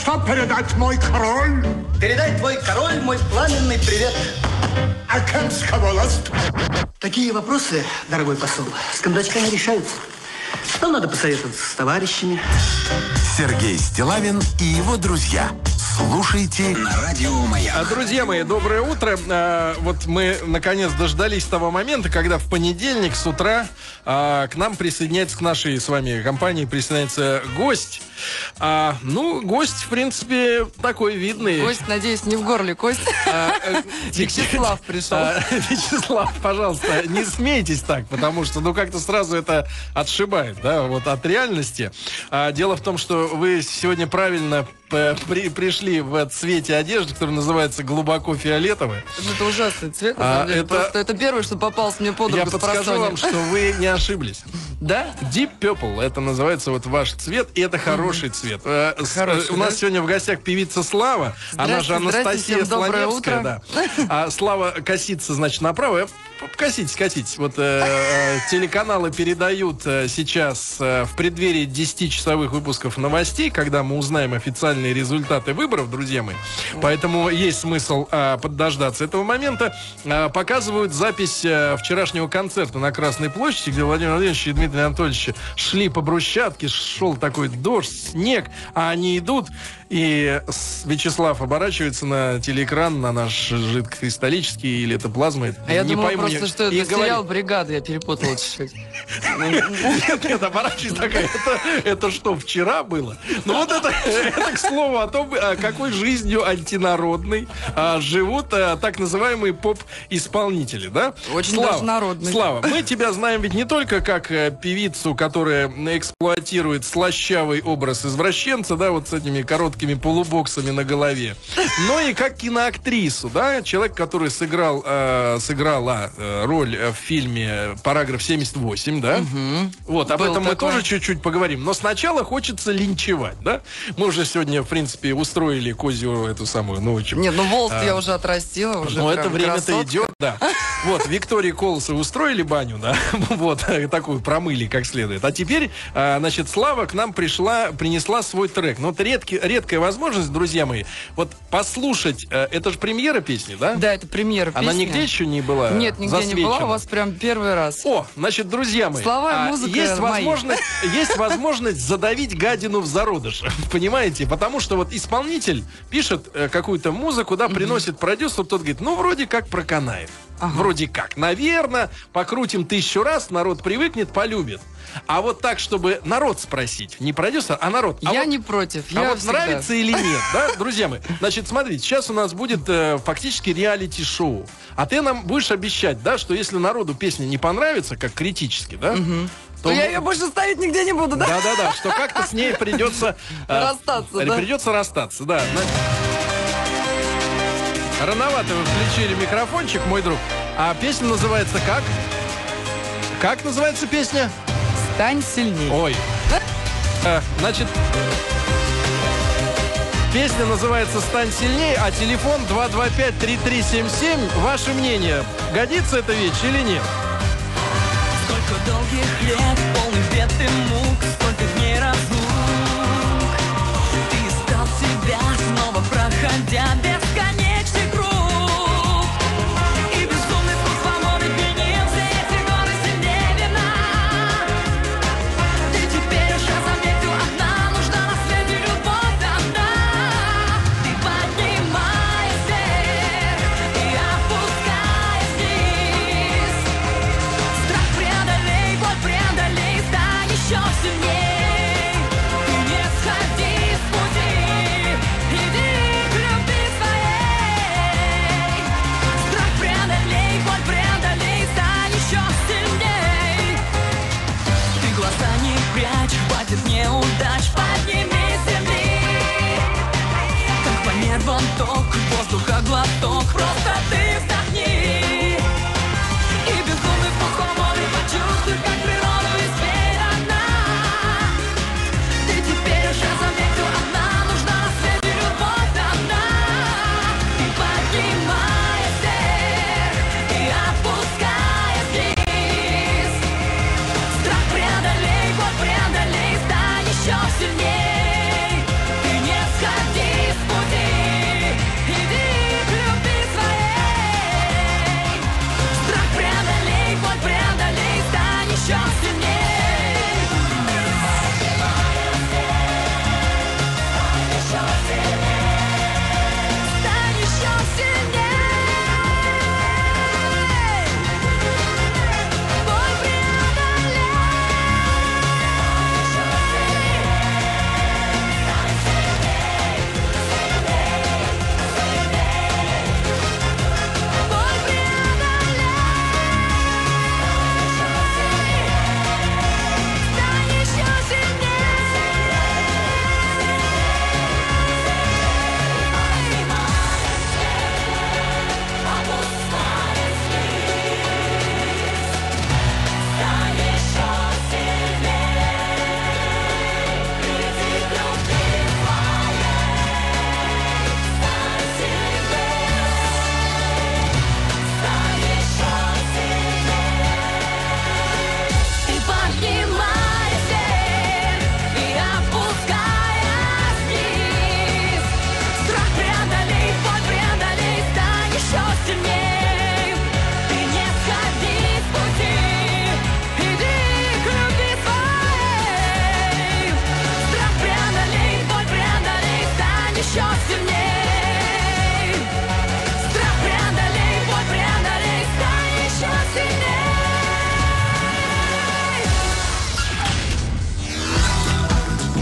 что передать, мой король? Передай, твой король, мой пламенный привет. А Кемская волость? Такие вопросы, дорогой посол, с кондачками решаются. Нам надо посоветоваться с товарищами. Сергей Стиллавин и его друзья. Слушайте на Радио Маяк. Друзья мои, доброе утро. Вот мы, наконец, дождались того момента, когда в понедельник с утра к нам присоединяется, к нашей с вами компании присоединяется гость. Гость, в принципе, такой видный. Гость, надеюсь, не в горле кость. Вячеслав пришел. Вячеслав, пожалуйста, не смейтесь так, потому что, как-то сразу это отшибает, да, вот от реальности. Дело в том, что вы сегодня правильно пришли в цвете одежды, который называется глубоко фиолетовый. Это ужасный цвет, на самом деле. Просто это первое, что попалось мне под руку. Я подскажу вам, что вы не ошиблись. Да? Deep Purple, это называется вот ваш цвет, и это хороший цвет. У нас сегодня в гостях певица Слава, она же Анастасия Слоневская. Да. А Слава косится, значит, направо. Коситесь. Вот телеканалы передают сейчас в преддверии 10-часовых выпусков новостей, когда мы узнаем официальные результаты выборов, друзья мои. Поэтому есть смысл подождаться этого момента. Показывают запись вчерашнего концерта на Красной площади, где Владимир Владимирович и Дмитрий Анатольевич шли по брусчатке, шел такой дождь, снег, а они идут, и Вячеслав оборачивается на телеэкран, на наш жидкокристаллический, или это плазма, я не думала пойму. Просто что это сериал «Бригада», я перепутала чуть-чуть. Нет, оборачивайся такая. Это что, вчера было? Вот это к слову о том, какой жизнью антинародной живут так называемые поп-исполнители, да? Очень даже народный. Слава, мы тебя знаем ведь не только как певицу, которая эксплуатирует слащавый образ извращенца, да, вот с этими короткими полубоксами на голове, но и как киноактрису, да, человек, который сыграла роль в фильме «Параграф 78», да? Вот, об этом мы тоже чуть-чуть поговорим. Но сначала хочется линчевать, да? Мы уже сегодня, в принципе, устроили козью эту самую, Нет, волосы я уже отрастила, уже. Но это время-то идет, да. Вот, Виктории Колосовой устроили баню, да? Вот, такую промыли как следует. А теперь, значит, Слава к нам принесла свой трек. Ну, это редкая возможность, друзья мои, вот послушать, это же премьера песни, да? Да, это премьера песни. Она нигде еще не была? Нет, нигде не была, у вас прям первый раз. О, значит, друзья мои, слова и музыка есть возможность задавить гадину в зародыш, понимаете? Потому что вот исполнитель пишет какую-то музыку, да, приносит продюсер, тот говорит, вроде как проканает. Вроде как. Наверное, покрутим 1000 раз, народ привыкнет, полюбит. А вот так, чтобы народ спросить, не продюсер, а народ. Я не против. Нравится или нет, да, друзья мои? Значит, смотрите, сейчас у нас будет фактически реалити-шоу. А ты нам будешь обещать, да, что если народу песня не понравится, как критически, да, то я ее больше ставить нигде не буду, да? Да, что как-то с ней придется расстаться, да? Придется расстаться, да. Рановато вы включили микрофончик, мой друг. А песня называется как? Как называется песня? «Стань сильней». Ой. Значит, песня называется «Стань сильней», а телефон 225-3377. Ваше мнение, годится эта вещь или нет? Сколько долгих лет, полных бед и мук, сколько дней разлук. Ты искал себя, снова проходя бесконечный круг. И безумный вкус свободы пьянил все эти годы сильнее вина. Ты теперь уже заметил, одна нужна на свете любовь одна. Ты поднимаясь вверх и опускаясь вниз. Страх преодолей, боль преодолей, стань еще сильней.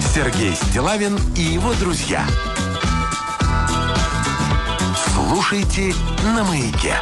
Сергей Стиллавин и его друзья. Слушайте на «Маяке».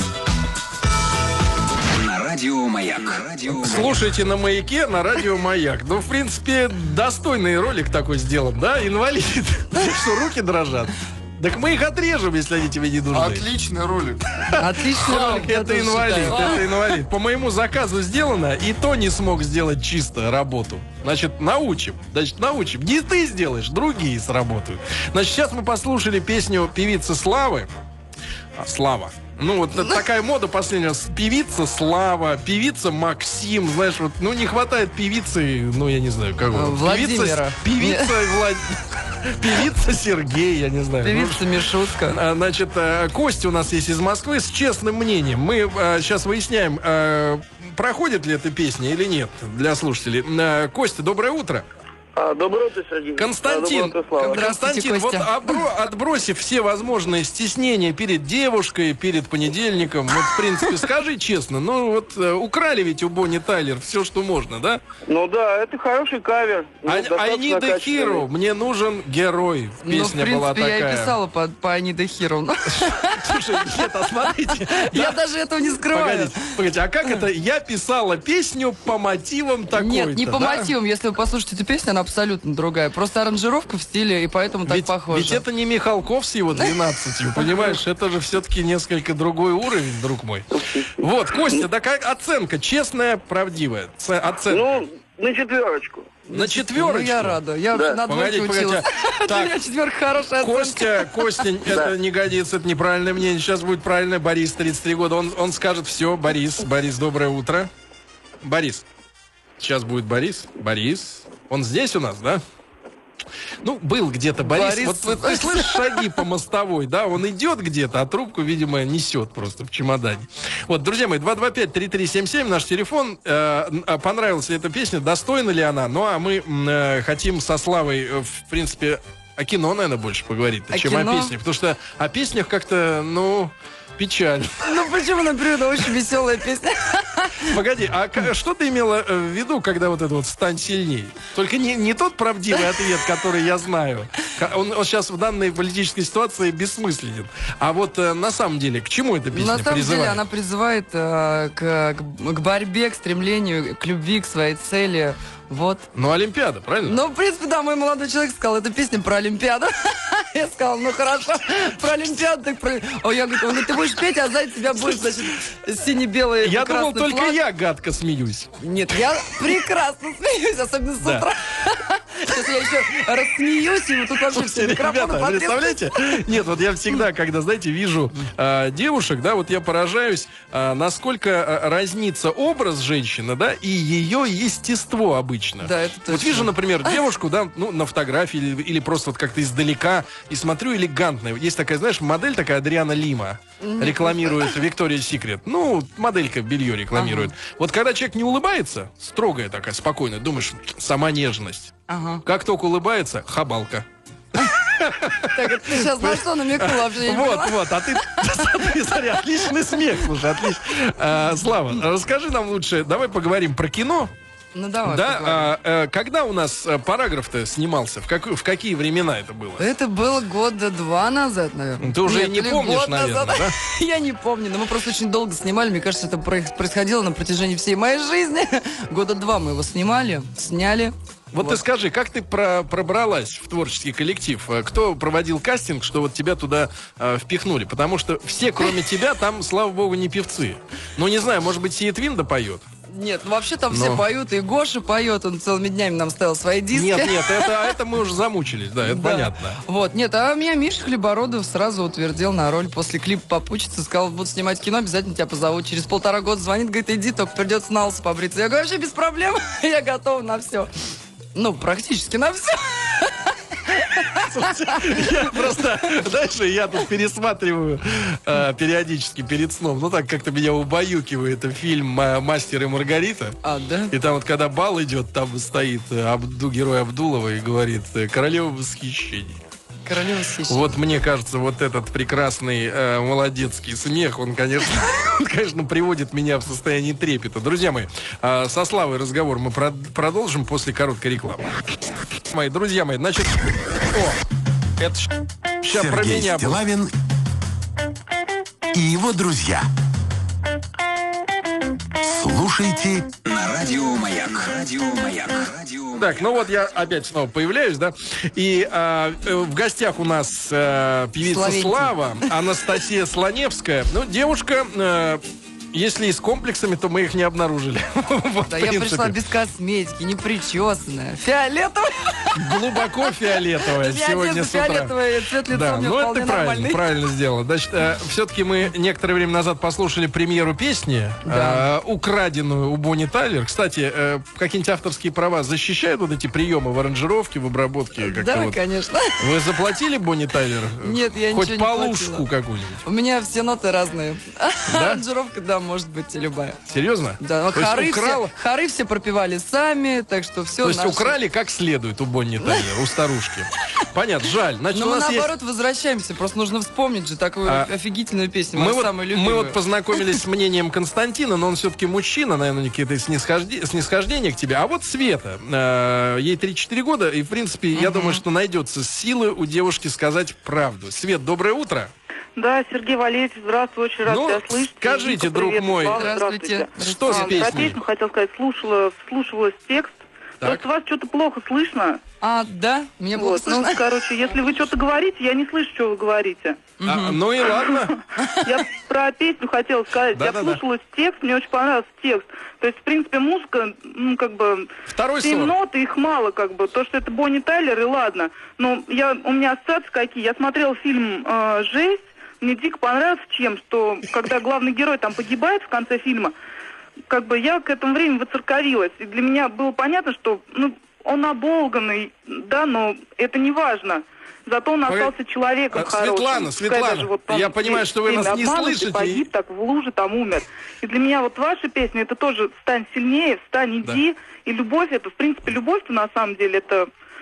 Радио «Маяк». Слушайте на «Маяке», на радио «Маяк». Ну, в принципе, достойный ролик такой сделан, да? Инвалид. Что, руки дрожат? Так мы их отрежем, если они тебе не нужны. Отличный ролик. Отличный ролик. Это инвалид. По моему заказу сделано, и то не смог сделать чисто работу. Значит, научим. Не ты сделаешь, другие сработают. Значит, сейчас мы послушали песню певицы Славы. Слава. Ну, вот такая мода последняя. Певица Слава, певица Максим. Знаешь, вот, ну, не хватает певицы, ну, я не знаю, кого. Владимира. Певица Сергей, я не знаю. Певица Мишутка. Значит, Костя у нас есть из Москвы с честным мнением. Мы сейчас выясняем, проходит ли эта песня или нет для слушателей. Костя, доброе утро. Доброе утро, Сергей. Константин, вот отбросив все возможные стеснения перед девушкой, перед понедельником, вот, в принципе, скажи честно, ну вот украли ведь у Бонни Тайлер все, что можно, да? Ну да, это хороший кавер. I need a hero, мне нужен герой. Песня была такая. я и писала по I need a hero. Слушай, нет, смотрите. Я даже этого не скрываю. Погодите, а как это? Я писала песню по мотивам такой-то. Нет, не по мотивам. Если вы послушаете эту песню, она абсолютно другая. Просто аранжировка в стиле, и поэтому так похоже. Ведь это не Михалков с его 12, понимаешь? Это же все-таки несколько другой уровень, друг мой. Вот, Костя, такая оценка, честная, правдивая. Оценка. Ну, на 4. На 4? Ну, я рада. Я уже на 2 училась. Для меня 4 хорошая оценка. Костя, это не годится, это неправильное мнение. Сейчас будет правильное. Борис, 33 года. Он скажет все. Борис, доброе утро. Борис. Сейчас будет Борис. Он здесь у нас, да? Ну, был где-то Борис. Вот ты слышишь шаги по мостовой, да? Он идет где-то, а трубку, видимо, несет просто в чемодане. Вот, друзья мои, 225-3377, наш телефон. Понравилась ли эта песня? Достойна ли она? Ну, а мы хотим со Славой, в принципе, о кино, наверное, больше поговорить, чем о песнях. Потому что о песнях как-то, ну... Печаль. Ну почему, например, очень веселая песня? Погоди, а что ты имела в виду, когда вот это вот «стань сильней»? Только не тот правдивый ответ, который я знаю. Он сейчас в данной политической ситуации бессмысленен. А вот на самом деле, к чему эта песня призывает? На самом деле она призывает к борьбе, к стремлению, к любви, к своей цели. Вот. Ну, Олимпиада, правильно? Ну, в принципе, да, мой молодой человек сказал, это песня про Олимпиаду. Я сказала, ну хорошо, про Олимпиаду, так про... Я говорю, ты будешь петь, а сзади тебя будет, значит, сине-белый. Я думал, только я гадко смеюсь. Нет, я прекрасно смеюсь, особенно с утра. Сейчас я еще рассмеюсь, и тут вообще все микрофоны ребята, представляете? Нет, вот я всегда, когда, знаете, вижу девушек, да, вот я поражаюсь, насколько разнится образ женщины, да, и ее естество обычно. Да, это точно. Вот вижу, например, девушку, да, ну, на фотографии или просто вот как-то издалека, и смотрю, элегантная. Есть такая, знаешь, модель такая, Адриана Лима, рекламирует Victoria's Secret. Ну, моделька белье рекламирует. Вот когда человек не улыбается, строгая такая, спокойная, думаешь, сама нежность. Как только улыбается, хабалка. Так, ты сейчас на что намекнул вообще? Вот, а ты, смотри, отличный смех, слушай, отлично. Слава, расскажи нам лучше, давай поговорим про кино. Ну давай. Да, когда у нас параграф-то снимался? В какие времена это было? Это было 2 года назад, наверное. Ты уже не помнишь, наверное, да? Я не помню, но мы просто очень долго снимали. Мне кажется, это происходило на протяжении всей моей жизни. 2 года мы его сняли. Вот ты скажи, как ты пробралась в творческий коллектив? Кто проводил кастинг, что вот тебя туда впихнули? Потому что все, кроме тебя, там, слава богу, не певцы. Ну, не знаю, может быть, Сиет Винда поет? Нет, ну вообще там все поют, и Гоша поет, он целыми днями нам ставил свои диски. Нет, это мы уже замучились, да, это понятно. Вот, нет, а меня Миша Хлебородов сразу утвердил на роль после клипа «Попутчица», сказал, буду снимать кино, обязательно тебя позовут. Через 1,5 года звонит, говорит, иди, только придется на лысо побриться. Я говорю, вообще без проблем, я готова на все. Ну, практически на все. Я просто, знаешь, я тут пересматриваю периодически перед сном. Ну, так как-то меня убаюкивает фильм «Мастер и Маргарита». А, да? И там вот, когда бал идет, там стоит герой Абдулова и говорит: «Королева восхищения». Королева Сищева. Вот мне кажется, вот этот прекрасный молодецкий смех, он, конечно, приводит меня в состояние трепета. Друзья мои, со Славой разговор мы продолжим после короткой рекламы. Мои друзья мои, значит... это сейчас про Сергей меня Стиллавин и его друзья. Слушайте на радио Маяк. Так, ну вот я опять снова появляюсь, да, и в гостях у нас певица Славенький. Слава, Анастасия Слоневская. Ну, девушка, если и с комплексами, то мы их не обнаружили. Вот, Да, в я принципе. пришла без косметики, не причесанная, фиолетовая. Глубоко фиолетовая сегодня с утра. Фиолетовый цвет лица Да, у меня ну это вполне правильно, нормальный. правильно сделала. Значит, все-таки мы некоторое время назад послушали премьеру песни, Да. украденную у Бонни Тайлер. Кстати, какие-нибудь авторские права защищают вот эти приемы в аранжировке, в обработке? Как-то Да, вот? конечно. Вы заплатили Бонни Тайлер? Нет, я Хоть ничего не полушку платила. какую-нибудь? У меня все ноты разные. Да? Аранжировка, да, может быть любая. Серьезно? Да, но То есть хоры все пропевали сами, так что все. То есть украли как следует у Бонни Тайлер, у старушки. Понятно, жаль. Значит, Но у мы нас есть... наоборот возвращаемся, просто нужно вспомнить же такую офигительную песню, Мы мою вот, самую любимую. мы вот познакомились с мнением Константина, но он все-таки мужчина, наверное, какие-то снисхождения к тебе. А вот Света, ей 3-4 года, и, в принципе, я думаю, что найдется силы у девушки сказать правду. Свет, доброе утро. Да, Сергей Валерьевич, здравствуй, очень рад Ну, тебя слышать. скажите, Ника, друг привет, мой, Слава, Здравствуйте. Что с Про песней? песню хотел сказать, вслушивалась в текст. Так. Просто вас что-то плохо слышно. Да? Меня плохо Вот, ну, слышно? короче, если вы что-то говорите, я не слышу, что вы говорите. Ну и ладно. Я про песню хотела сказать. Я Да-да-да. слушалась текст, мне очень понравился текст. То есть, в принципе, музыка, ну, как бы... Второй 7 сорт. нот, их мало, как бы. То, что это Бонни Тайлер, и ладно. Но у меня ассоциации какие. Я смотрела фильм «Жесть». Мне дико понравился чем, что когда главный герой там погибает в конце фильма, как бы я к этому времени воцерковилась. И для меня было понятно, что он оболганный, да, но это не важно. Зато он остался человеком хорошим. Светлана, Даже вот он я понимаю, что вы нас не обманут и слышите. погиб так в луже, там умер. И для меня вот ваша песня, это тоже «Стань сильнее», «Встань, иди». И любовь, это, в принципе, любовь-то на самом деле, это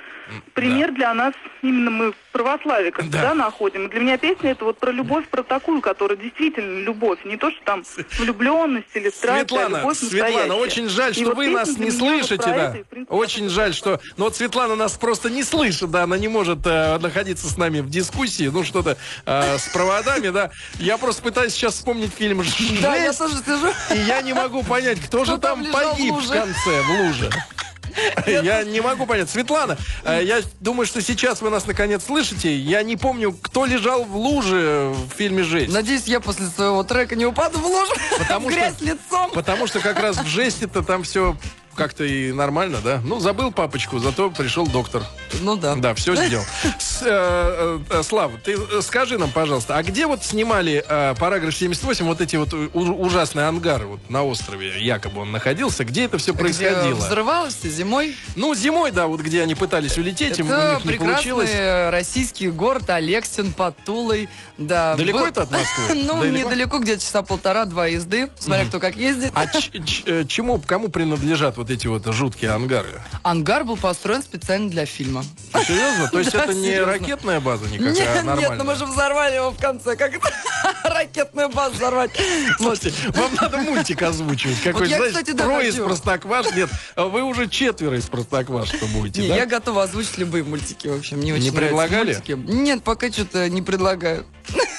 пример для нас, именно мы в православии как-то, находим. И для меня песня это вот про любовь, про такую, которая действительно любовь. Не то, что там влюбленность или страсть, а любовь настоящая. Светлана, очень жаль, И что вот вы песня нас для не меня вот слышите, про да. это, и, в принципе, Очень жаль, что... Ну вот Светлана нас просто не слышит, да, она не может находиться с нами в дискуссии, ну что-то с проводами, да. Я просто пытаюсь сейчас вспомнить фильм «Жесть», Да, я тоже сижу. и я не могу понять, кто же там там лежал в погиб в луже? конце, в луже. Я не могу понять. Светлана, я думаю, что сейчас вы нас наконец слышите. Я не помню, кто лежал в луже в фильме «Жесть». Надеюсь, я после своего трека не упаду в лужу, в грязь лицом. Потому что как раз в «Жести»-то там все как-то и нормально, да? Ну, забыл папочку, зато пришел доктор. Ну да. Да, все сделал. Слава, ты скажи нам, пожалуйста, а где вот снимали параграф 78, вот эти вот ужасные ангары вот на острове, якобы он находился, где это все происходило? Где взрывалось зимой. Ну, зимой, да, вот где они пытались улететь, им у Это них не получилось. прекрасный российский город Алексин под Тулой. Да. Далеко это от Москвы? Ну, Далеко? недалеко, где-то часа 1,5-2 езды, смотря кто как ездит. А кому принадлежат вот эти вот жуткие ангары? Ангар был построен специально для фильма. Серьезно? То есть Да, это не серьезно. ракетная база никакая, нормальная? Нет, но мы же взорвали его в конце. Как это? Ракетную базу взорвать. Вот. Слушайте, вам надо мультик озвучивать. Какой, я, знаешь, кстати, да, трое из хочу. Простокваш. Нет, вы уже 4 из Простоквашино будете, Не, да? я готова озвучить любые мультики, в общем. Мне очень Не нравятся предлагали? мультики. Нет, пока что-то не предлагают.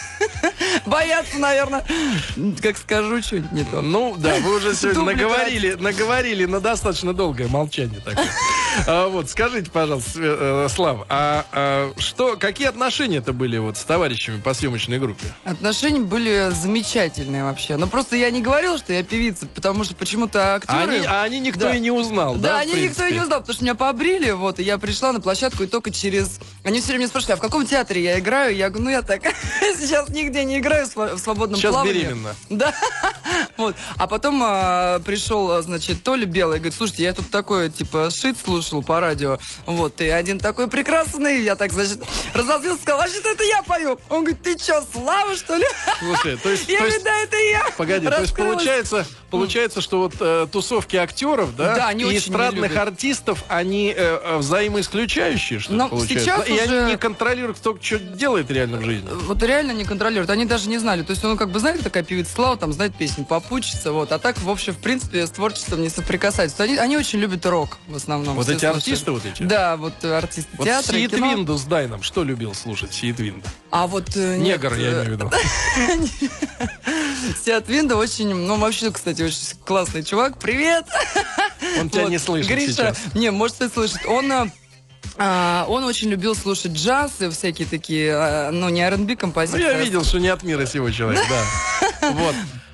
Боятся, наверное. Как скажу, что-нибудь не то. Ну, да, вы уже сегодня Дубликат. наговорили на достаточно долгое молчание такое. Вот, скажите, пожалуйста, Слава, какие отношения-то были вот с товарищами по съемочной группе? Отношения были замечательные вообще. Но просто я не говорила, что я певица, потому что почему-то актеры... Они никто Да. и не узнал, да? Да, в они никто и принципе? не узнал, потому что меня побрили, вот, и я пришла на площадку, и только через... Они все время меня спрашивали, а в каком театре я играю? Я говорю, я так, сейчас нигде не играю в свободном Сейчас плавании. беременна. Да. Вот. А потом пришел, значит, Толя Белый, говорит, слушайте, я тут такой, типа, шит слушал по радио, вот, и один такой прекрасный, я так, значит, разозлился, сказал, а что это я пою? Он говорит, ты что, Слава, что ли? Слушай, то есть... Я говорю, да, это я. Погоди, то есть получается, что вот тусовки актеров, да, и эстрадных артистов, они взаимоисключающие, что ли, получается? И они не контролируют, кто что делает реально в жизни. Вот реально не контролируют, они даже не знали. То есть он как бы знает, такая певица Слава, там знает песню, попутчица, вот. А так, в общем, в принципе, с творчеством не соприкасаются. Они очень любят рок, в основном. Вот эти артисты вот эти? Да, вот артисты вот театра, Сиит Виндус, дай нам, что любил слушать Сиит Винда? А вот... Негр, я имею в виду. Сиит Винда очень, ну, вообще, кстати, очень классный чувак. Привет! Он тебя не слышит сейчас. Не, может, и слышит. Он очень любил слушать джаз и всякие такие, ну, не R&B композиции. Ну, я видел, что не от мира сего человек, да. Вот.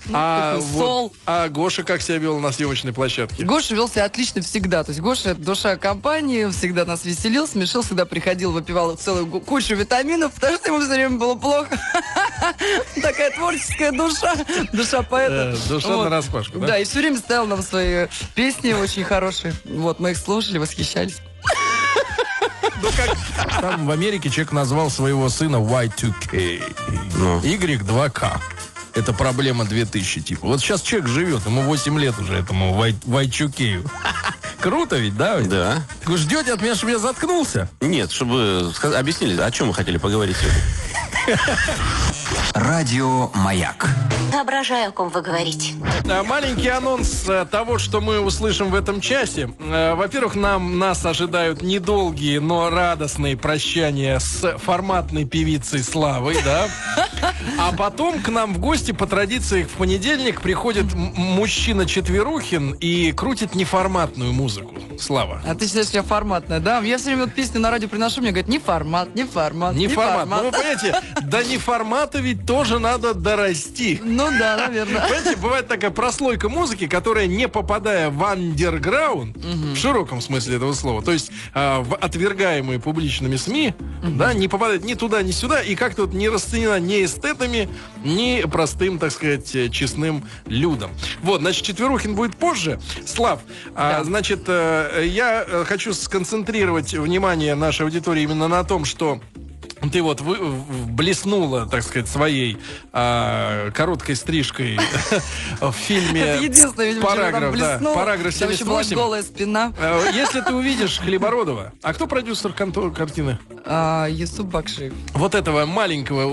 А Гоша как себя вел на съемочной площадке? Гоша вел себя отлично всегда. То есть Гоша — это душа компании, всегда нас веселил, смешил, всегда приходил, выпивал целую кучу витаминов, потому что ему все время было плохо. Такая творческая душа. Душа поэта. Душа нараспашку, да? Да, и все время ставил нам свои песни очень хорошие. Вот, мы их слушали, восхищались. Ну, как там в Америке человек назвал своего сына Y2K. Y2K. Это проблема 2000, типа. Вот сейчас человек живет, ему 8 лет уже, этому Y2K. Круто ведь, да? Да. Вы ждете от меня, чтобы я заткнулся? Нет, чтобы объяснили, о чем вы хотели поговорить сегодня. Радио «Маяк». Соображаю, о ком вы говорите. Маленький анонс того, что мы услышим в этом часе. Во-первых, нас ожидают недолгие, но радостные прощания с форматной певицей Славой, да? А потом к нам в гости по традиции в понедельник приходит мужчина Четверухин и крутит неформатную музыку. Слава. А ты считаешь, я форматная, да? Я все время вот песню на радио приношу, мне говорят, не формат, не формат. Не формат. Ну, вы понимаете, до неформата ведь тоже надо дорасти. Ну да, наверное. Понимаете, бывает такая прослойка музыки, которая, не попадая в андерграунд, в широком смысле этого слова, то есть в отвергаемые публичными СМИ, да, не попадает ни туда, ни сюда, и как-то вот не расценена ни эстетами, ни простым, так сказать, честным людям. Вот, значит, Четверухин будет позже. Слав, да. Значит, я хочу сконцентрировать внимание нашей аудитории именно на том, что ты вот блеснула, так сказать, своей короткой стрижкой в фильме «Параграф», да, «Параграф 78». Там еще была голая спина. Если ты увидишь Хлебородова, а кто продюсер картины? Юсуп Бакшиев. Вот этого маленького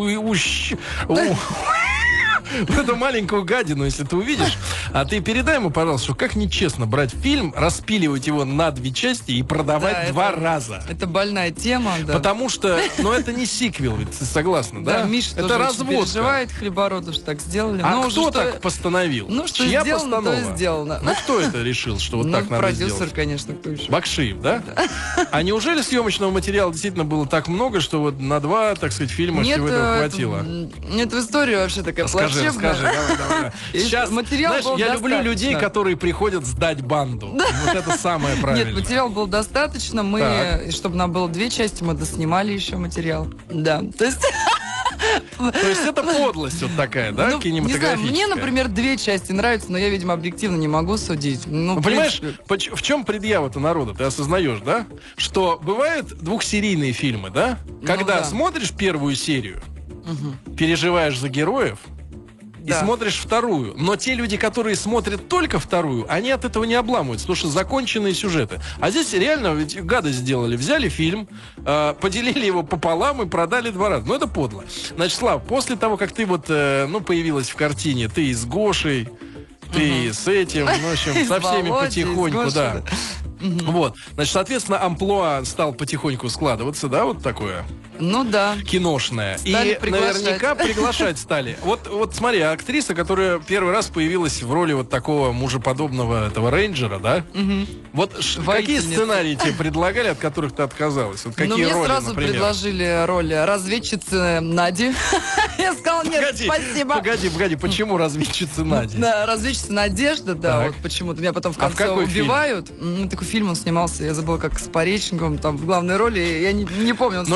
эту маленькую гадину, если ты увидишь, а ты передай ему, пожалуйста, что как нечестно брать фильм, распиливать его на 2 части и продавать 2 раза. Это больная тема, да. Потому что, это не сиквел, ведь ты согласна, да? Да, Миша это тоже разводка. переживает, Хлебородов, что так сделали. А кто так постановил? Ну, что Чья сделано, постанова? то и сделано. Ну, кто это решил, что вот так надо сделать? Продюсер, конечно, кто еще. Бакшиев, да? А неужели съемочного материала действительно было так много, что вот на 2, так сказать, фильма всего этого хватило? Нет, в истории вообще такая плачевная. Скажи, давай. Сейчас, знаешь, я люблю людей, которые приходят сдать банду. Вот это самое правильное. Нет, материала было достаточно. Чтобы нам было 2 части, мы доснимали еще материал. Да, то есть это подлость вот такая, да, кинематографическая? Не знаю, мне, например, 2 части нравятся, но я, видимо, объективно не могу судить. Понимаешь, в чем предъява-то народа? Ты осознаешь, да? Что бывают 2-серийные фильмы, да? Когда смотришь первую серию, переживаешь за героев, и смотришь 2. Но те люди, которые смотрят только 2, они от этого не обламываются, потому что законченные сюжеты. А здесь реально ведь гадость сделали. Взяли фильм, поделили его пополам и продали 2 раза. Ну, это подло. Значит, Слав, после того, как ты вот, появилась в картине, ты и с Гошей, ты с этим, в общем, со всеми потихоньку, да. Вот, значит, соответственно, амплуа стал потихоньку складываться, да, вот такое. Ну да. Киношное. И наверняка приглашать стали. Вот смотри, актриса, которая первый раз появилась в роли вот такого мужеподобного этого рейнджера, да? Вот какие сценарии тебе предлагали, от которых ты отказалась? Вот какие роли, мне сразу например? предложили роль разведчицы Нади. Я сказала, нет, спасибо. Погоди, почему разведчица Нади? Да, разведчица Надежда, да, вот почему-то меня потом в конце убивают. Такой фильм он снимался, я забыла, как с Пореченковым, там в главной роли, я не помню, он снимался в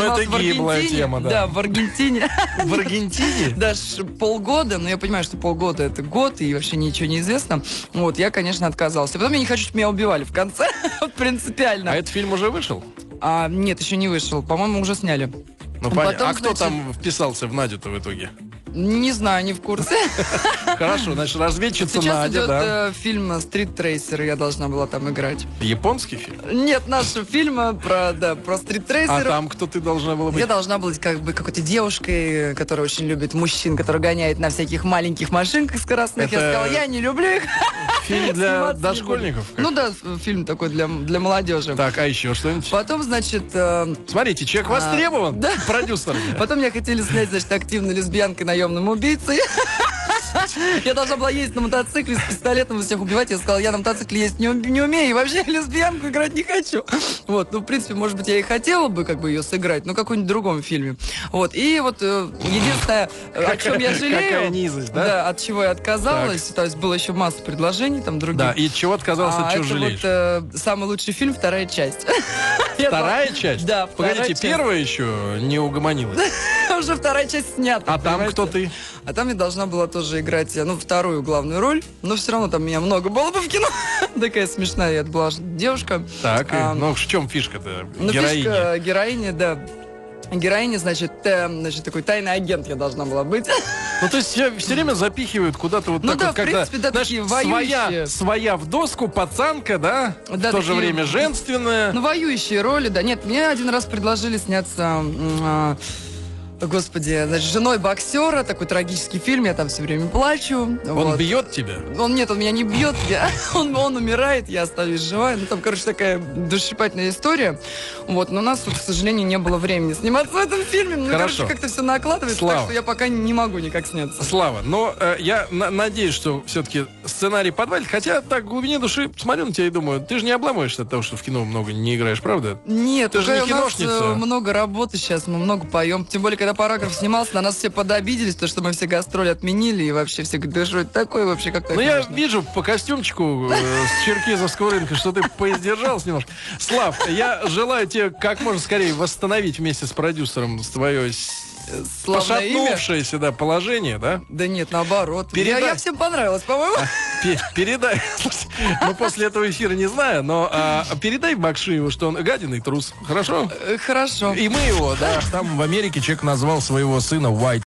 гиблая тема, да. Да, в Аргентине. В Аргентине? Даже полгода, но я понимаю, что полгода это год, и вообще ничего не известно. Вот, я, конечно, отказался. Потом я не хочу, чтобы меня убивали в конце. Принципиально. А этот фильм уже вышел? Нет, еще не вышел. По-моему, уже сняли. Ну, понятно. А кто там вписался в Надю-то в итоге? Не знаю, не в курсе. Хорошо, значит, разведчица Сейчас Надя, да. идет фильм «Стрит Трейсер», я должна была там играть. Японский фильм? Нет, нашего фильма про «Стрит Трейсер». А там кто ты должна была быть? Я должна была быть как бы какой-то девушкой, которая очень любит мужчин, который гоняет на всяких маленьких машинках скоростных. Я сказала, я не люблю их. Фильм для дошкольников? Ну да, фильм такой для молодежи. Так, а еще что-нибудь? Потом, значит... Смотрите, человек востребован продюсерами. Потом меня хотели снять, значит, активной лесбиянкой, наемным убийцей. Я должна была ездить на мотоцикле с пистолетом и всех убивать. Я сказала, я на мотоцикле ездить не умею, и вообще лесбиянку играть не хочу. Вот, ну, в принципе, может быть, я и хотела бы как бы ее сыграть, но в каком-нибудь другом фильме. Вот, и вот единственное, о чем я жалею... Какая низость, да? Да, от чего я отказалась. То есть было еще масса предложений там других. Да, и от чего отказался, от чего жалеешь? Это вот самый лучший фильм, вторая часть. Вторая часть? Да, погодите, первая еще не угомонилась? Уже вторая часть снята. А там кто ты? А там я должна была тоже играть, вторую главную роль, но все равно там меня много было бы в кино. Такая смешная, я была девушка. Так, ну в чем фишка-то? Фишка героиня, да. Героиня, значит, такой тайный агент я должна была быть. Ну, то есть все время запихивают куда-то вот так вот, когда, знаешь, своя в доску, пацанка, да? В то же время женственная. Ну, воюющие роли, да. Нет, мне один раз предложили сняться... Господи, значит, женой боксера, такой трагический фильм, я там все время плачу. Он бьет тебя? Нет, он меня не бьет, он умирает, я остаюсь живая. Ну, там, короче, такая душесчипательная история. Вот, но у нас, к сожалению, не было времени сниматься в этом фильме. Ну, короче, как-то все накладывается, так что я пока не могу никак сняться. Слава, но я надеюсь, что все-таки сценарий подвалит, хотя так в глубине души смотрю на тебя и думаю, ты же не обламываешься от того, что в кино много не играешь, правда? Нет, ты же не киношница. У нас много работы сейчас, мы много поем, тем более, когда параграф снимался, на нас все подобиделись, то, что мы все гастроли отменили, и вообще все говорят, да что это такое вообще, как так Ну, я можно? вижу по костюмчику с черкизовского рынка, что ты поиздержался немножко. Слав, я желаю тебе как можно скорее восстановить вместе с продюсером твое пошатнувшееся положение, да? Да нет, наоборот. Я всем понравилась, по-моему. Передай. Ну, после этого эфира не знаю, но передай Бакшиеву, что он гадин и трус. Хорошо? Хорошо. И мы его, да. Там в Америке человек назвал своего сына White